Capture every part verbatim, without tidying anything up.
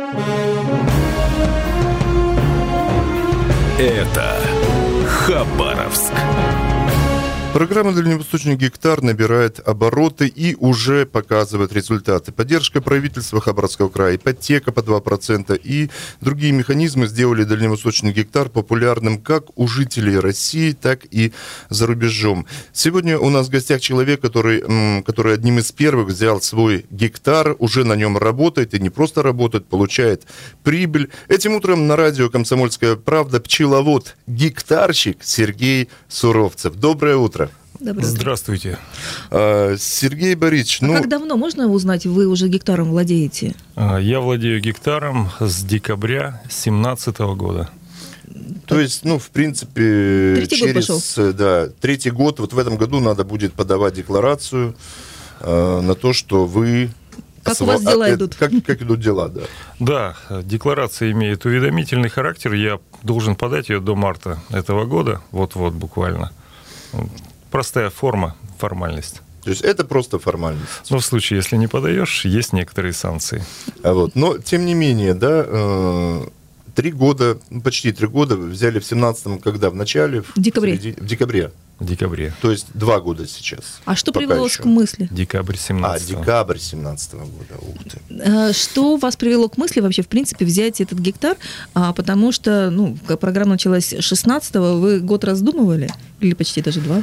Это Хабаровск. Программа «Дальневосточный гектар» набирает обороты и уже показывает результаты. Поддержка правительства Хабаровского края, ипотека по два процента и другие механизмы сделали «Дальневосточный гектар» популярным как у жителей России, так и за рубежом. Сегодня у нас в гостях человек, который, который одним из первых взял свой гектар, уже на нем работает, и не просто работает, получает прибыль. Этим утром на радио «Комсомольская правда» пчеловод-гектарщик Сергей Суровцев. Доброе утро. Доброе Здравствуйте. А, Сергей Борисович, а ну... как давно, можно узнать, вы уже гектаром владеете? Я владею гектаром с декабря две тысячи семнадцатого года. То есть, ну, в принципе, третий через год пошел. Да, третий год, вот в этом году надо будет подавать декларацию э, на то, что вы... Как у вас дела а, идут? Как, как идут дела, да. Да, декларация имеет уведомительный характер. Я должен подать ее до марта этого года, вот-вот буквально. Простая форма, формальность. То есть это просто формальность. Но в случае, если не подаешь, есть некоторые санкции. А вот, но, тем не менее, да, э, три года, почти три года взяли в семнадцатом, когда? В начале? В декабре. Среди, в декабре. В декабре. То есть два года сейчас. А что Пока привело вас еще. к мысли? Декабрь семнадцатого. А, декабрь семнадцатого года. Ух ты. Э, Что вас привело к мысли вообще, в принципе, взять этот гектар? А, потому что, ну, как программа началась с шестнадцатого, вы год раздумывали? Или почти даже два?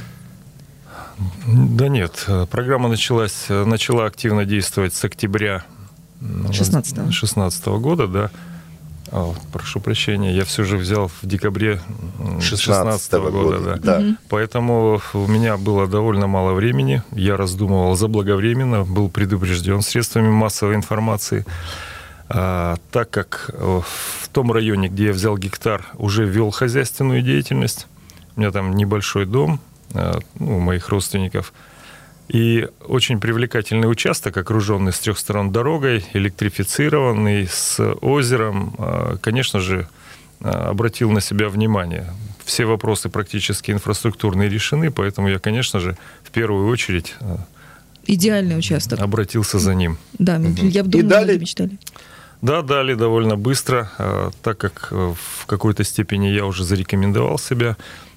Да нет, программа началась, начала активно действовать с октября шестнадцатого. шестнадцатого года, да. О, прошу прощения, я все же взял в декабре шестнадцатого года, да. да. Мгм. Поэтому у меня было довольно мало времени, я раздумывал заблаговременно, был предупрежден средствами массовой информации. А, так как в том районе, где я взял гектар, уже вел хозяйственную деятельность, у меня там небольшой дом, ну, у моих родственников, и очень привлекательный участок, окруженный с трех сторон дорогой, электрифицированный, с озером, конечно же, обратил на себя внимание. Все вопросы практически инфраструктурные решены, поэтому я, конечно же, в первую очередь Идеальный участок. обратился за ним. Да, я думаю, дали? многие мечтали. Да, дали довольно быстро, так как в какой-то степени я уже зарекомендовал себя,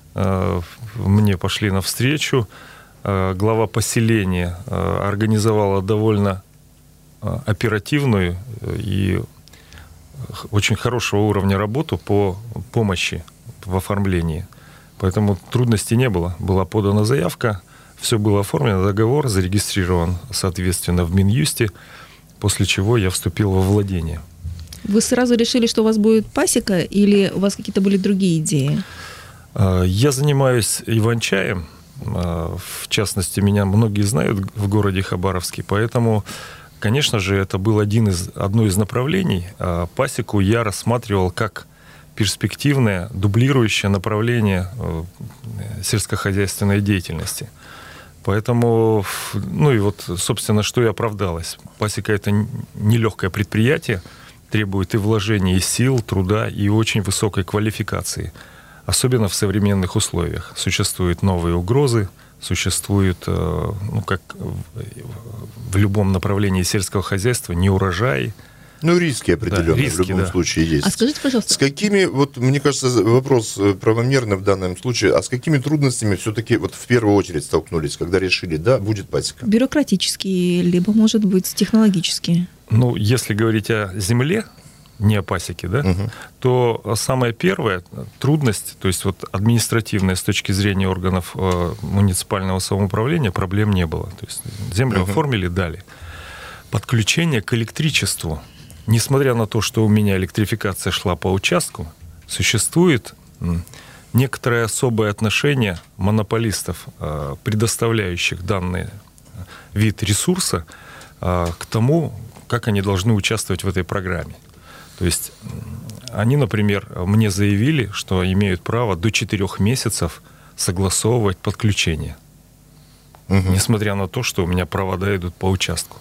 мне пошли навстречу. Глава поселения организовала довольно оперативную и очень хорошего уровня работу по помощи в оформлении. Поэтому трудностей не было. Была подана заявка, все было оформлено, договор зарегистрирован, соответственно, в Минюсте, после чего я вступил во владение. Вы сразу решили, что у вас будет пасека, или у вас какие-то были другие идеи? Я занимаюсь иван-чаем. В частности, меня многие знают в городе Хабаровске, поэтому, конечно же, это был один из, одно из направлений. Пасеку я рассматривал как перспективное, дублирующее направление сельскохозяйственной деятельности. Поэтому, ну и вот, собственно, что и оправдалось. Пасека – это нелегкое предприятие, требует и вложений, и сил, труда, и очень высокой квалификации. Особенно в современных условиях. Существуют новые угрозы, существует, ну, как в любом направлении сельского хозяйства, неурожай. Ну, риски определенные, да, риски, в любом да. случае есть. А скажите, пожалуйста. С какими, вот мне кажется, вопрос правомерный в данном случае, а с какими трудностями все-таки вот в первую очередь столкнулись, когда решили, да, будет пасека? Бюрократические, либо, может быть, технологические? Ну, если говорить о земле, не о пасеке, да, угу. то самая первая трудность, то есть вот административная с точки зрения органов э, муниципального самоуправления, проблем не было. То есть землю угу. оформили, дали. Подключение к электричеству. Несмотря на то, что у меня электрификация шла по участку, существует некоторое особое отношение монополистов, э, предоставляющих данный вид ресурса, э, к тому, как они должны участвовать в этой программе. То есть они, например, мне заявили, что имеют право до четырех месяцев согласовывать подключение. Угу. Несмотря на то, что у меня провода идут по участку.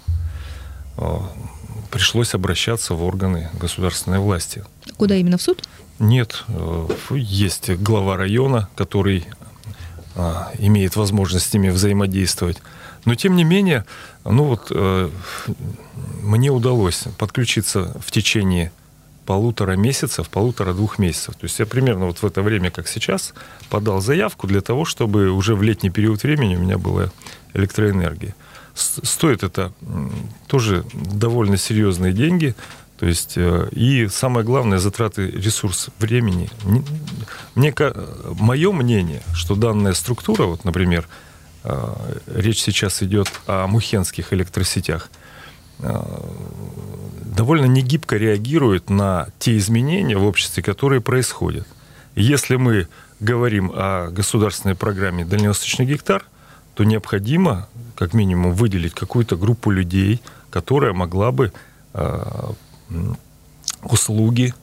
Пришлось обращаться в органы государственной власти. Куда именно, в суд? Нет. Есть глава района, который имеет возможность с ними взаимодействовать. Но, тем не менее, ну вот, э, мне удалось подключиться в течение полутора месяцев, полутора-двух месяцев. То есть я примерно вот в это время, как сейчас, подал заявку для того, чтобы уже в летний период времени у меня была электроэнергия. Стоит это тоже довольно серьезные деньги. То есть, и самое главное, затраты ресурс времени. Мне, мое мнение, что данная структура, вот, например, речь сейчас идет о мухенских электросетях, довольно негибко реагирует на те изменения в обществе, которые происходят. Если мы говорим о государственной программе «Дальневосточный гектар», то необходимо, как минимум, выделить какую-то группу людей, которая могла бы услуги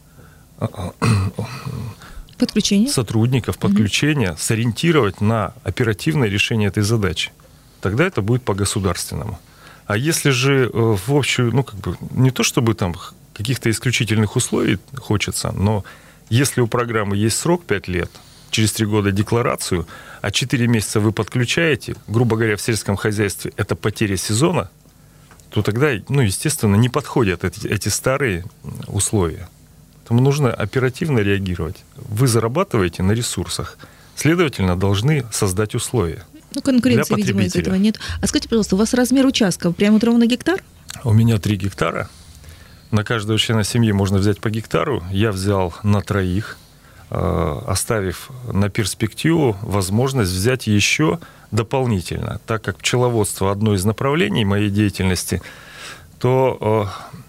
подключение сотрудников, подключения, mm-hmm. сориентировать на оперативное решение этой задачи. Тогда это будет по-государственному. А если же в общую, ну, как бы, не то чтобы там каких-то исключительных условий хочется, но если у программы есть срок пять лет, через три года декларацию, а четыре месяца вы подключаете, грубо говоря, в сельском хозяйстве это потеря сезона, то тогда, ну, естественно, не подходят эти, эти старые условия. Поэтому нужно оперативно реагировать. Вы зарабатываете на ресурсах, следовательно, должны создать условия. Ну, конкуренции, видимо, из этого нет. А скажите, пожалуйста, у вас размер участка прямо вот ровно гектар? У меня три гектара. На каждого члена семьи можно взять по гектару. Я взял на троих, оставив на перспективу возможность взять еще дополнительно. Так как пчеловодство одно из направлений моей деятельности, то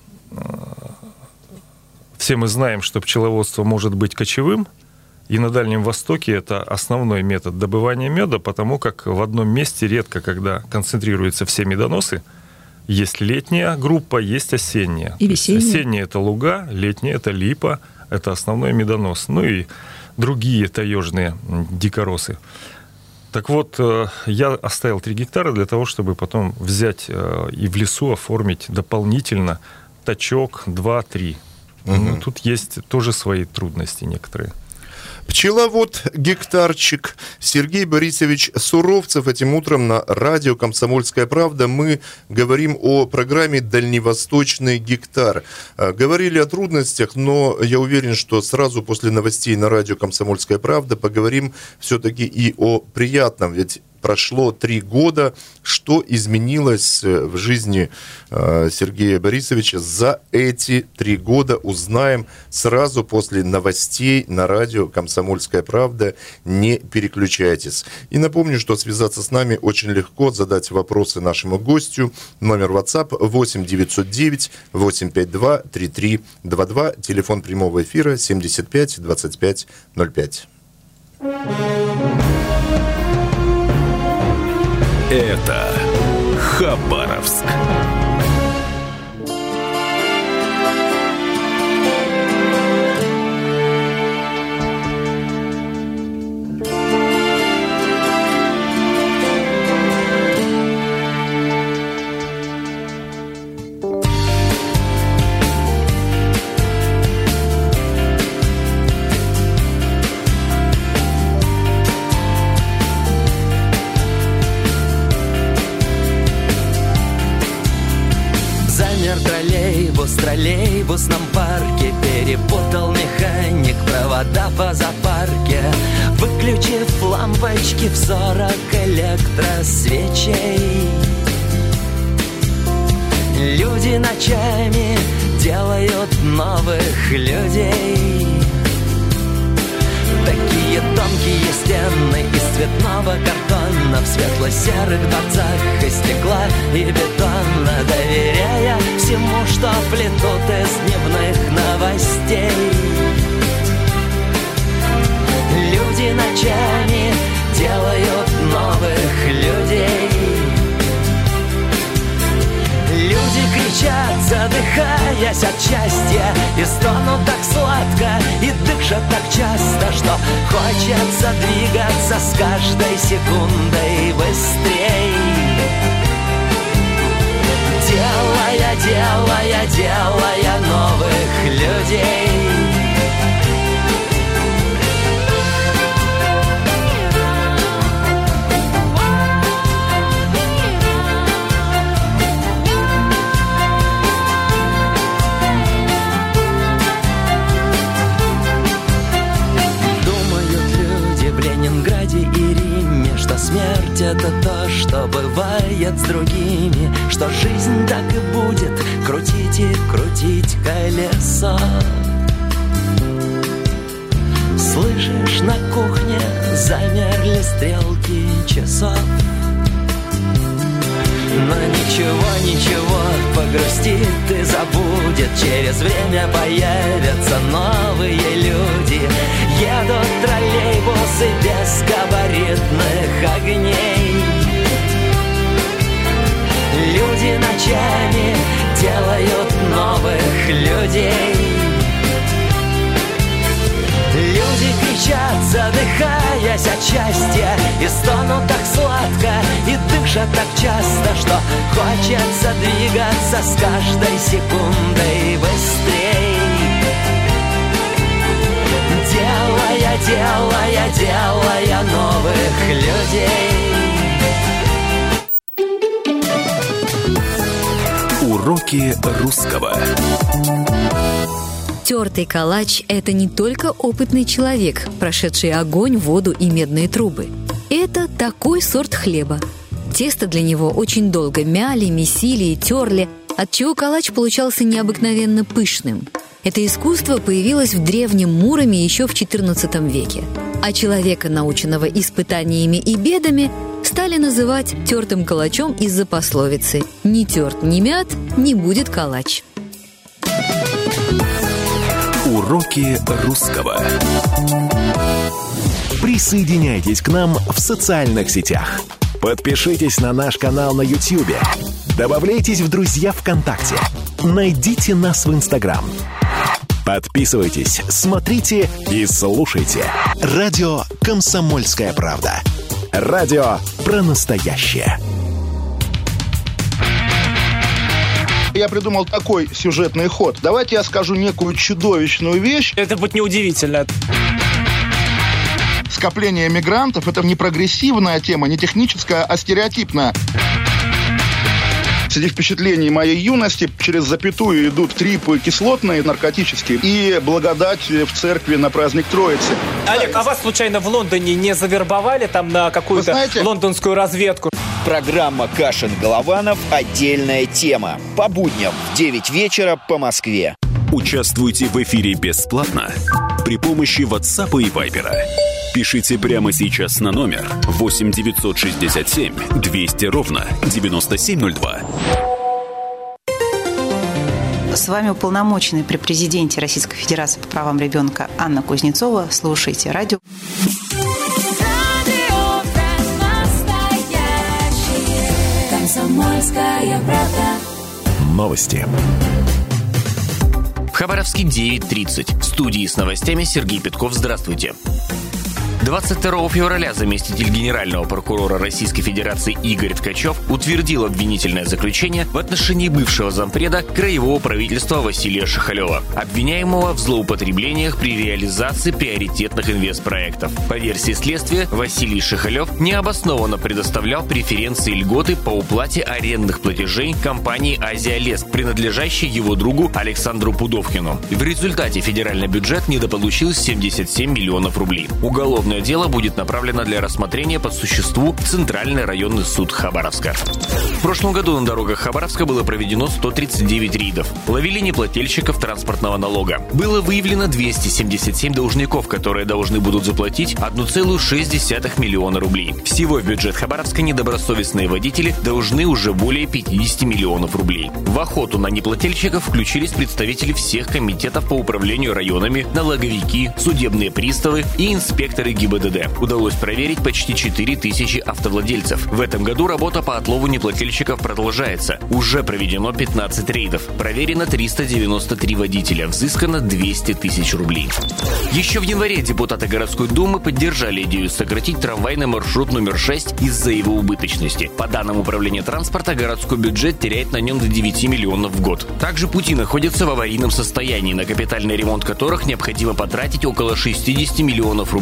все мы знаем, что пчеловодство может быть кочевым, и на Дальнем Востоке это основной метод добывания меда, потому как в одном месте редко, когда концентрируются все медоносы, есть летняя группа, есть осенняя. И весенняя. Осенняя – это луга, летняя – это липа, это основной медонос. Ну и другие таежные дикоросы. Так вот, я оставил три гектара для того, чтобы потом взять и в лесу оформить дополнительно тачок два-три. Угу. Ну, тут есть тоже свои трудности некоторые. Пчеловод-гектарчик Сергей Борисович Суровцев. Этим утром на радио «Комсомольская правда» мы говорим о программе «Дальневосточный гектар». Говорили о трудностях, но я уверен, что сразу после новостей на радио «Комсомольская правда» поговорим все-таки и о приятном. Ведь прошло три года. Что изменилось в жизни Сергея Борисовича за эти три года, узнаем сразу после новостей на радио «Комсомольская правда». Не переключайтесь. И напомню, что связаться с нами очень легко, задать вопросы нашему гостю. Номер WhatsApp восемь девятьсот девять восемьсот пятьдесят два тридцать три двадцать два. Телефон прямого эфира семьдесят пять двадцать пять ноль пять. Это Хабаровск. В троллейбусном парке перепутал механик провода по запарке, выключив лампочки в сорок электросвечей. Люди ночами делают новых людей. Такие тонкие стены из цветного картона в светло-серых дворцах из стекла и бетона, доверяя всему, что плетут из дневных новостей. Люди ночами делают новых людей. Люди кричат, задыхаясь от счастья, и стонут так сладко, и дышат так часто, что хочется двигаться с каждой секундой быстрей. Делая, делая, делая новых людей. это то, что бывает с другими, что жизнь так и будет крутить и крутить колесо. Слышишь, на кухне замерли стрелки часов. Но ничего, ничего, погрусти, ты забудет. Через время появятся новые люди. Едут троллейбусы без габаритных огней. Люди ночами делают новых людей. Люди кричат, задыхаясь от счастья, и стонут так сладко, и дышат так часто, что хочется двигаться с каждой секундой быстрей. Делая, делая, делая новых людей. Уроки русского. Тертый калач – это не только опытный человек, прошедший огонь, воду и медные трубы. Это такой сорт хлеба. Тесто для него очень долго мяли, месили и терли, отчего калач получался необыкновенно пышным. Это искусство появилось в древнем Муроме еще в четырнадцатом веке. А человека, наученного испытаниями и бедами, стали называть тертым калачом из-за пословицы «Не терт, не мят, не будет калач». Уроки русского. Присоединяйтесь к нам в социальных сетях. Подпишитесь на наш канал на YouTube. Добавляйтесь в друзья ВКонтакте. Найдите нас в Инстаграм. Подписывайтесь, смотрите и слушайте. Радио «Комсомольская правда». Радио про настоящее. Я придумал такой сюжетный ход. Давайте я скажу некую чудовищную вещь. Это будет неудивительно. Скопление мигрантов – это не прогрессивная тема, не техническая, а стереотипная. Среди впечатлений моей юности через запятую идут трипы кислотные, наркотические, и благодать в церкви на праздник Троицы. Олег, а вас случайно в Лондоне не завербовали там на какую-то знаете, лондонскую разведку? Программа «Кашин-Голованов. Отдельная тема». По будням в девять вечера по Москве. Участвуйте в эфире бесплатно при помощи WhatsApp и Viber. Пишите прямо сейчас на номер восемь девятьсот шестьдесят семь двести ровно девяносто семь ноль два. С вами уполномоченный при президенте Российской Федерации по правам ребенка Анна Кузнецова. Слушайте радио. Новости. В Хабаровске девять тридцать. В студии с новостями Сергей Петков. Здравствуйте. двадцать второго февраля заместитель генерального прокурора Российской Федерации Игорь Ткачев утвердил обвинительное заключение в отношении бывшего зампреда краевого правительства Василия Шихалева, обвиняемого в злоупотреблениях при реализации приоритетных инвестпроектов. По версии следствия, Василий Шихалев необоснованно предоставлял преференции и льготы по уплате арендных платежей компании «Азия-Лес», принадлежащей его другу Александру Пудовкину. В результате федеральный бюджет недополучил семьдесят семь миллионов рублей. Уголовное дело будет направлено для рассмотрения по существу в Центральный районный суд Хабаровска. В прошлом году на дорогах Хабаровска было проведено сто тридцать девять рейдов. Ловили неплательщиков транспортного налога. Было выявлено двести семьдесят семь должников, которые должны будут заплатить одна целая шесть десятых миллиона рублей. Всего в бюджет Хабаровска недобросовестные водители должны уже более пятьдесят миллионов рублей. В охоту на неплательщиков включились представители всех комитетов по управлению районами, налоговики, судебные приставы и инспекторы ГИБДД. Удалось проверить почти четыре тысячи автовладельцев. В этом году работа по отлову неплательщиков продолжается. Уже проведено пятнадцать рейдов. Проверено триста девяносто три водителя. Взыскано двести тысяч рублей. Еще в январе депутаты городской думы поддержали идею сократить трамвайный маршрут номер шесть из-за его убыточности. По данным управления транспорта, городской бюджет теряет на нем до девяти миллионов в год. Также пути находятся в аварийном состоянии, на капитальный ремонт которых необходимо потратить около шестьдесят миллионов рублей, и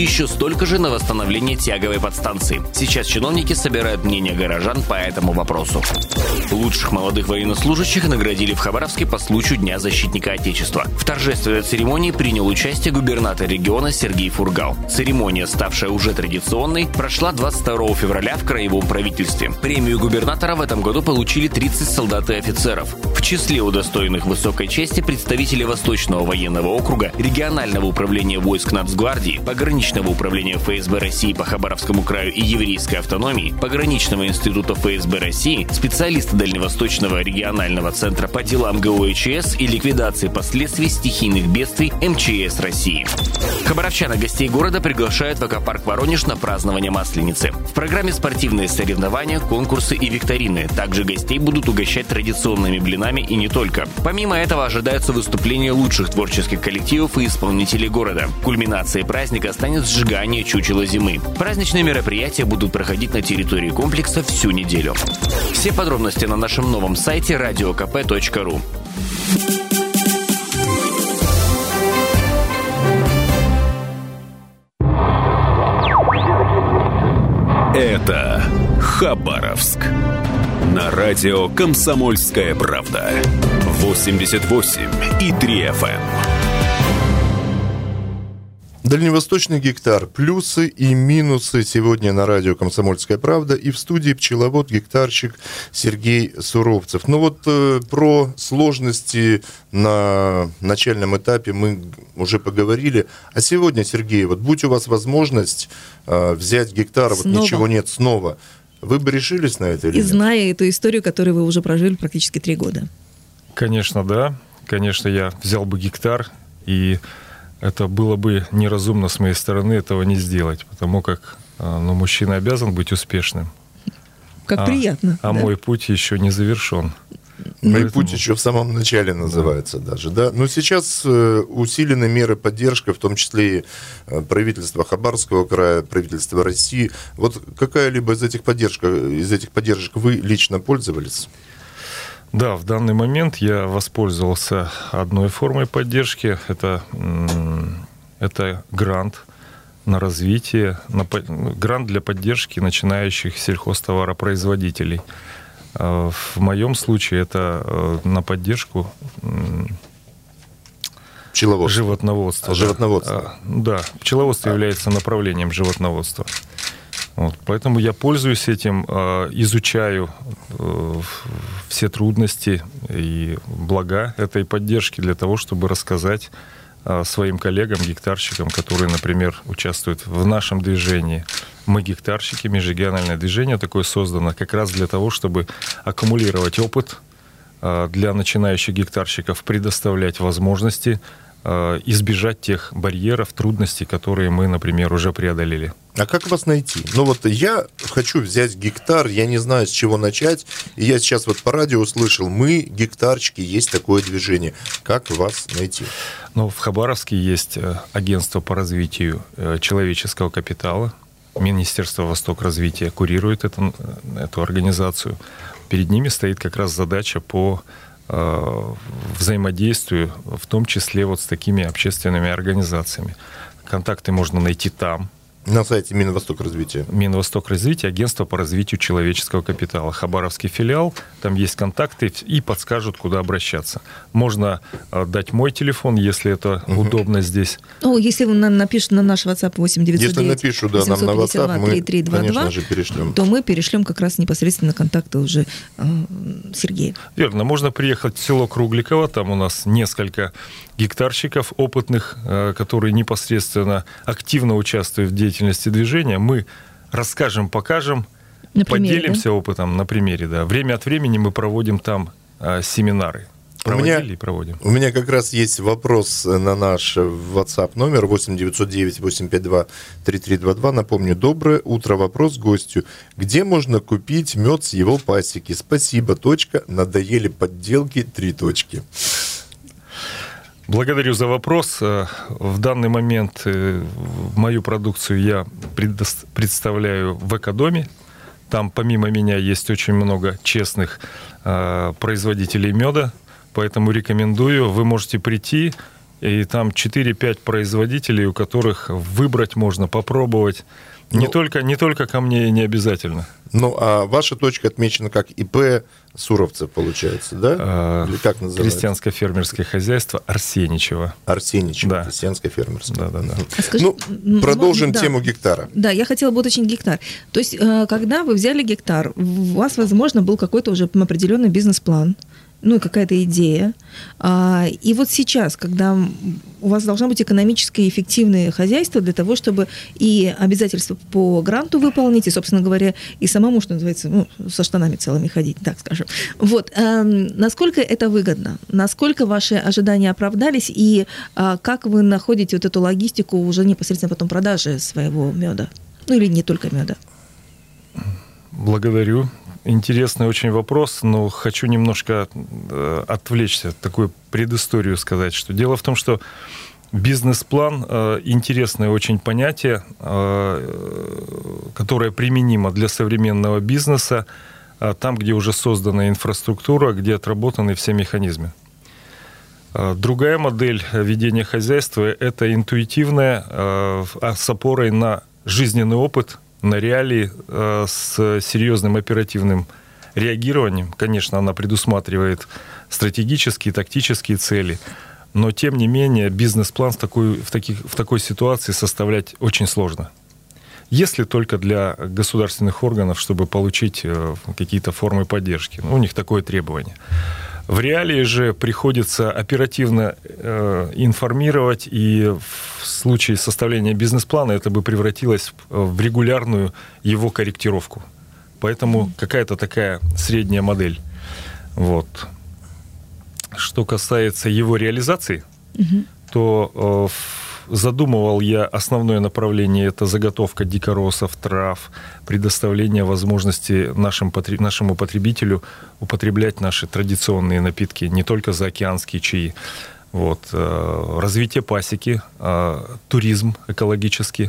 еще столько же на восстановление тяговой подстанции. Сейчас чиновники собирают мнение горожан по этому вопросу. Лучших молодых военнослужащих наградили в Хабаровске по случаю Дня защитника Отечества. В торжественной церемонии принял участие губернатор региона Сергей Фургал. Церемония, ставшая уже традиционной, прошла двадцать второго февраля в краевом правительстве. Премию губернатора в этом году получили тридцать солдат и офицеров. В числе удостоенных высокой чести представители Восточного военного округа, регионального управления войск Нацгвардии, пограничного управления эф эс бэ России по Хабаровскому краю и еврейской автономии, пограничного института эф эс бэ России, специалисты Дальневосточного регионального центра по делам гэ о э че эс и ликвидации последствий стихийных бедствий эм че эс России. Хабаровчан и гостей города приглашают в аквапарк Воронеж на празднование Масленицы. В программе спортивные соревнования, конкурсы и викторины. Также гостей будут угощать традиционными блинами и не только. Помимо этого ожидаются выступления лучших творческих коллективов и исполнителей города. Кульминацией праздника станет сжигание чучела зимы. Праздничные мероприятия будут проходить на территории комплекса всю неделю. Все подробности на нашем новом сайте радио ка пэ точка ру. Это Хабаровск. На радио «Комсомольская правда». восемьдесят восемь и три эф эм. Дальневосточный гектар. Плюсы и минусы сегодня на радио «Комсомольская правда». И в студии пчеловод-гектарщик Сергей Суровцев. Ну вот э, про сложности на начальном этапе мы уже поговорили. А сегодня, Сергей, вот будь у вас возможность э, взять гектар, вот ничего нет, снова, вы бы решились на это или И нет? зная эту историю, которую вы уже прожили практически три года. Конечно, да. Конечно, я взял бы гектар, и это было бы неразумно с моей стороны этого не сделать, потому как ну, мужчина обязан быть успешным. Как а, приятно. А да? Мой путь еще не завершен. Мой Поэтому... путь еще в самом начале называется да. даже. Да? Но сейчас усилены меры поддержки, в том числе и правительство Хабаровского края, правительство России. Вот какая-либо из этих поддержек, из этих поддержек вы лично пользовались? Да, в данный момент я воспользовался одной формой поддержки. Это, это грант на развитие, на, грант для поддержки начинающих сельхозтоваропроизводителей. В моем случае это на поддержку пчеловодства. животноводства. А, животноводство. Да, пчеловодство а. является направлением животноводства. Вот, поэтому я пользуюсь этим, изучаю все трудности и блага этой поддержки для того, чтобы рассказать своим коллегам, гектарщикам, которые, например, участвуют в нашем движении. Мы гектарщики, межрегиональное движение такое создано как раз для того, чтобы аккумулировать опыт для начинающих гектарщиков, предоставлять возможности избежать тех барьеров, трудностей, которые мы, например, уже преодолели. А как вас найти? Ну вот я хочу взять гектар, я не знаю, с чего начать, и я сейчас вот по радио услышал, мы, гектарчики, есть такое движение. Как вас найти? Ну, в Хабаровске есть агентство по развитию человеческого капитала. Министерство Востокразвития курирует эту, эту организацию. Перед ними стоит как раз задача по взаимодействию, в том числе вот с такими общественными организациями. Контакты можно найти там. На сайте Минвостокразвития. Минвостокразвития, агентство по развитию человеческого капитала. Хабаровский филиал, там есть контакты и подскажут, куда обращаться. Можно дать мой телефон, если это угу. удобно здесь. Ну, если вы нам напишут на наш WhatsApp восемь девятьсот девять, если напишу, да, нам на WhatsApp, мы, конечно же, перешлем. То мы перешлем как раз непосредственно контакты уже э, Сергея. Верно. Можно приехать в село Кругликово, там у нас несколько гектарщиков опытных, которые непосредственно активно участвуют в деятельности движения. Мы расскажем, покажем, на примере, поделимся да? опытом на примере. Да. Время от времени мы проводим там а, семинары. Проводили у меня, и проводим. У меня как раз есть вопрос на наш WhatsApp номер восемь девятьсот девять восемь пять два три три два два. Напомню, доброе утро. Вопрос гостю. Где можно купить мед с его пасеки? Спасибо. Точка. Надоели подделки. Три точки. Благодарю за вопрос. В данный момент мою продукцию я представляю в Экодоме. Там помимо меня есть очень много честных производителей меда, поэтому рекомендую. Вы можете прийти и там четыре-пять производителей, у которых выбрать можно, попробовать. Не, ну, только, не только ко мне не обязательно. Ну, а ваша точка отмечена как ИП Суровцев, получается, да? А, Или как называется? Крестьянское фермерское хозяйство Арсеничева. Арсеничева, да. Крестьянское фермерское. Да, да, да. А скажи, ну, продолжим да, тему гектара. Да, я хотела бы уточнить гектар. То есть, когда вы взяли гектар, у вас, возможно, был какой-то уже определенный бизнес-план, ну и какая-то идея. И вот сейчас, когда у вас должно быть экономически эффективное хозяйство для того, чтобы и обязательства по гранту выполнить, и, собственно говоря, и самому, что называется, ну, со штанами целыми ходить, так скажем. Вот. Насколько это выгодно? Насколько ваши ожидания оправдались? И как вы находите вот эту логистику уже непосредственно потом продажи своего меда? Ну или не только меда? Благодарю. Интересный очень вопрос, но хочу немножко э, отвлечься, такую предысторию сказать, что дело в том, что бизнес-план э, интересное очень понятие, э, которое применимо для современного бизнеса, э, там, где уже создана инфраструктура, где отработаны все механизмы. Э, другая модель ведения хозяйства – это интуитивная, э, с опорой на жизненный опыт, на реалии, э, с серьезным оперативным реагированием. Конечно, она предусматривает стратегические, тактические цели, но, тем не менее, бизнес-план в такой, в таких, в такой ситуации составлять очень сложно. Если только для государственных органов, чтобы получить э, какие-то формы поддержки. Ну, у них такое требование. В реалии же приходится оперативно э, информировать, и в случае составления бизнес-плана это бы превратилось в регулярную его корректировку. Поэтому какая-то такая средняя модель. Вот. Что касается его реализации, угу. то э, задумывал я основное направление – это заготовка дикоросов, трав, предоставление возможности нашим, нашему потребителю употреблять наши традиционные напитки, не только заокеанские чаи. Вот. Развитие пасеки, туризм экологический.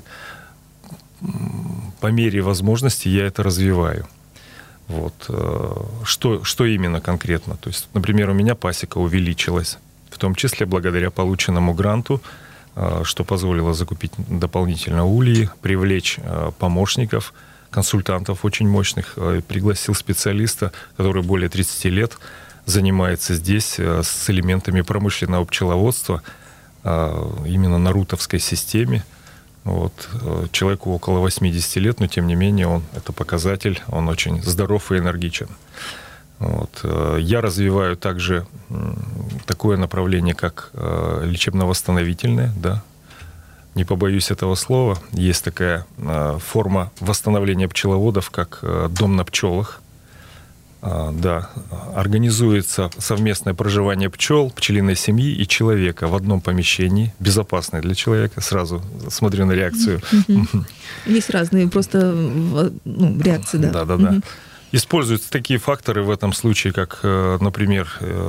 По мере возможности я это развиваю. Вот. Что, что именно конкретно? То есть, например, у меня пасека увеличилась, в том числе благодаря полученному гранту, что позволило закупить дополнительно ульи, привлечь помощников, консультантов очень мощных, пригласил специалиста, который более тридцати лет занимается здесь с элементами промышленного пчеловодства, именно на рутовской системе. Вот. Человеку около восьмидесяти лет, но тем не менее он, это показатель, он очень здоров и энергичен. Вот. Я развиваю также такое направление, как лечебно-восстановительное, да. Не побоюсь этого слова. Есть такая форма восстановления пчеловодов, как дом на пчелах. Да. Организуется совместное проживание пчел, пчелиной семьи и человека в одном помещении, безопасное для человека. Сразу смотрю на реакцию. Есть разные просто ну, реакции, да. Да, да, да. Используются такие факторы в этом случае, как, например,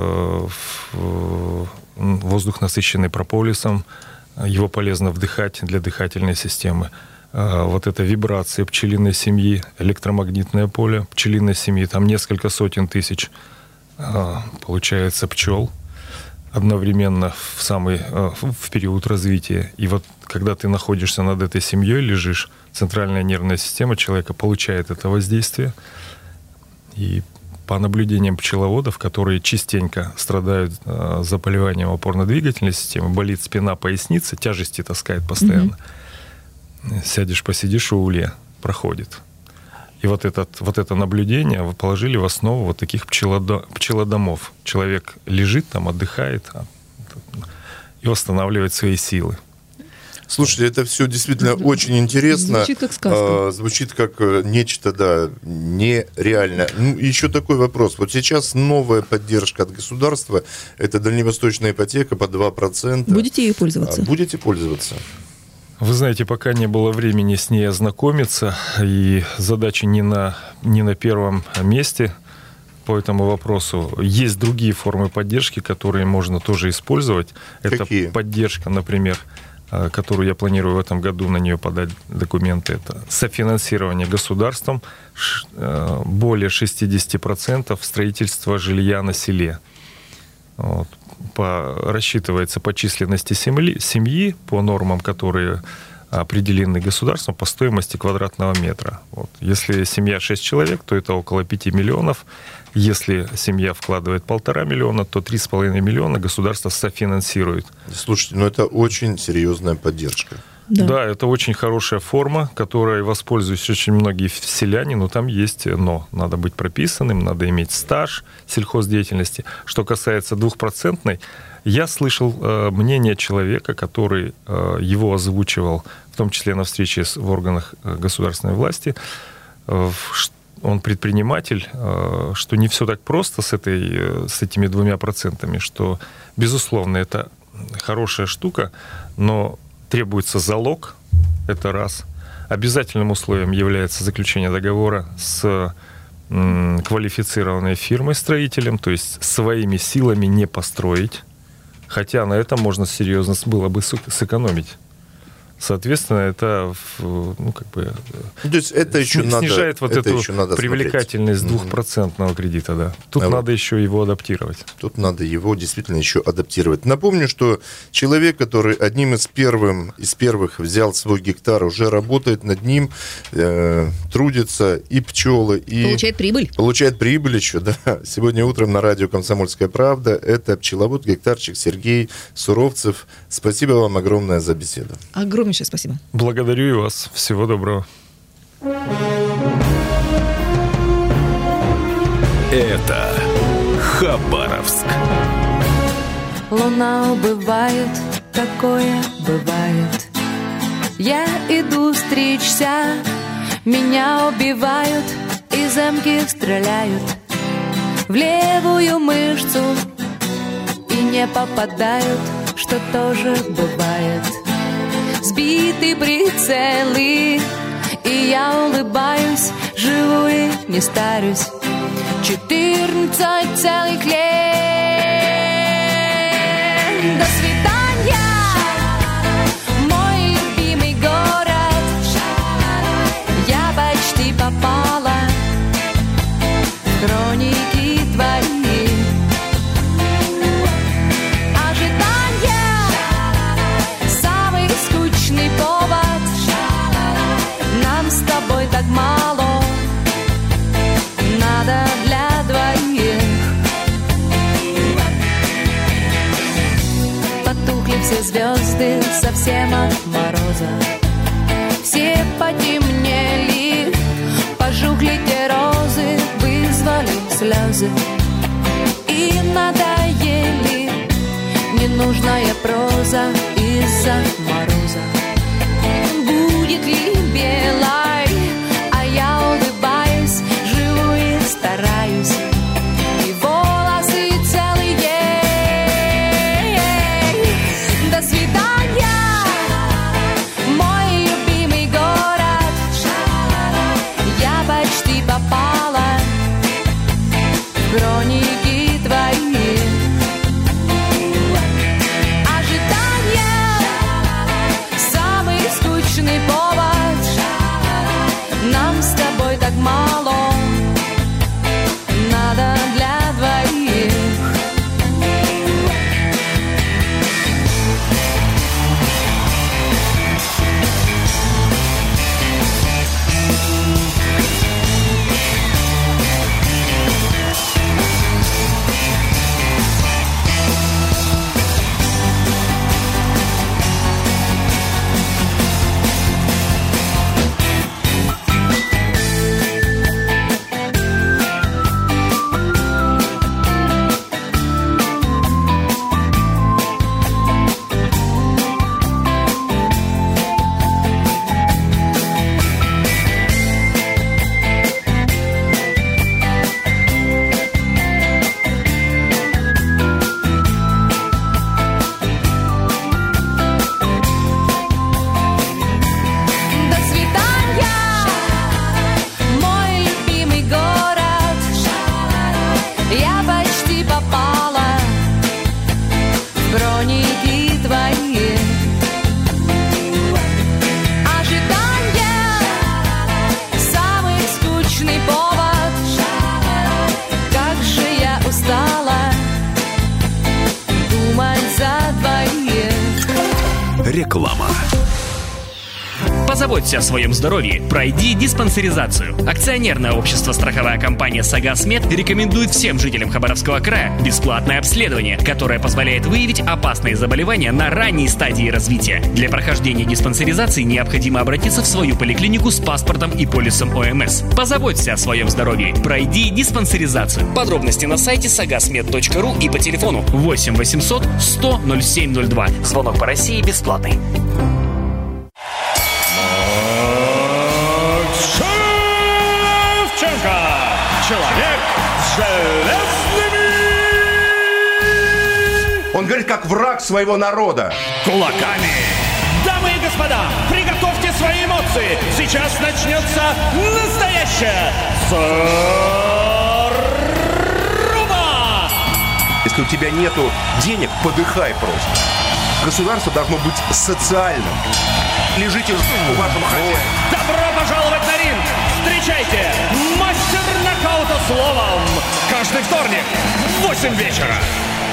воздух, насыщенный прополисом, его полезно вдыхать для дыхательной системы. Вот это вибрация пчелиной семьи, электромагнитное поле пчелиной семьи, там несколько сотен тысяч, получается, пчел одновременно в самый в период развития. И вот когда ты находишься над этой семьей, лежишь, центральная нервная система человека получает это воздействие. И по наблюдениям пчеловодов, которые частенько страдают э, заболеванием опорно-двигательной системы, болит спина, поясница, тяжести таскает постоянно. Mm-hmm. Сядешь, посидишь, у улья проходит. И вот, этот, вот это наблюдение вы положили в основу вот таких пчелодо, пчелодомов. Человек лежит там, отдыхает и восстанавливает свои силы. Слушайте, это все действительно очень интересно. Звучит как сказка. Звучит как нечто, да, нереальное. Ну, еще такой вопрос. Вот сейчас новая поддержка от государства – это дальневосточная ипотека по два процента. Будете ей пользоваться? Будете пользоваться? Вы знаете, пока не было времени с ней ознакомиться, и задача не на, не на первом месте по этому вопросу. Есть другие формы поддержки, которые можно тоже использовать. Какие? Это поддержка, например, которую я планирую в этом году на нее подать документы. Это софинансирование государством более шестьдесят процентов строительства жилья на селе. Вот. по, рассчитывается по численности семьи, семьи, по нормам, которые определены государством, по стоимости квадратного метра. Вот. Если семья шесть человек, то это около пяти миллионов. Если семья вкладывает полтора миллиона, то три с половиной миллиона государство софинансирует. Слушайте, ну это очень серьезная поддержка. Да. да, это очень хорошая форма, которой воспользуются очень многие селяне, но там есть но. Надо быть прописанным, надо иметь стаж сельхоздеятельности. Что касается двухпроцентной, я слышал э, мнение человека, который э, его озвучивал, в том числе на встрече с, в органах э, государственной власти. Э, он предприниматель, э, что не все так просто с, этой, э, с этими двумя процентами, что, безусловно, это хорошая штука, но требуется залог, это раз. Обязательным условием является заключение договора с м, квалифицированной фирмой-строителем, то есть своими силами не построить, хотя на этом можно серьезно было бы сэкономить. Соответственно, это, ну, как бы, то есть это еще снижает надо, вот это эту еще надо привлекательность смотреть. двухпроцентного кредита. Да. Тут а надо вот. еще его адаптировать. Тут надо его действительно еще адаптировать. Напомню, что человек, который одним из, первым, из первых взял свой гектар, уже работает над ним, э, трудится, и пчелы, и... Получает прибыль. Получает прибыль еще, да. Сегодня утром на радио «Комсомольская правда» это пчеловод, гектарчик Сергей Суровцев. Спасибо вам огромное за беседу. Огромное спасибо. Благодарю и вас. Всего доброго. Это Хабаровск. Луна убывает, такое бывает. Я иду стричься, меня убивают, из эмки стреляют в левую мышцу и не попадают, что тоже бывает. Сбиты прицелы, и я улыбаюсь, живу и не старюсь. Четырнадцать целых лет. До свидания, мой любимый город. Я почти попала в хроники твои. Повод. Нам с тобой так мало, надо для двоих. Потухли все звезды совсем от мороза, все потемнели, пожухли те розы, вызвали слезы и надоели ненужная проза из-за мороза. Будет ли белой, а я улыбаюсь, живу и стараюсь, и волосы целые. До свидания, мой любимый город. Я почти попала в хроники твои. Ожидания. Реклама. Позаботься о своем здоровье. Пройди диспансеризацию. Акционерное общество «Страховая компания Сагасмед» рекомендует всем жителям Хабаровского края бесплатное обследование, которое позволяет выявить опасные заболевания на ранней стадии развития. Для прохождения диспансеризации необходимо обратиться в свою поликлинику с паспортом и полисом О М С. Позаботься о своем здоровье. Пройди диспансеризацию. Подробности на сайте сагасмед точка ру и по телефону восемь восемьсот сто ноль семь ноль два. Звонок по России бесплатный. Человек с железными... Он говорит, как враг своего народа. Кулаками. Дамы и господа, приготовьте свои эмоции. Сейчас начнется настоящая заруба. Если у тебя нету денег, подыхай просто. Государство должно быть социальным. Лежите у вашего хозяина. Добро пожаловать на ринг. Встречайте, мастер нокаута словом. Каждый вторник в восемь вечера.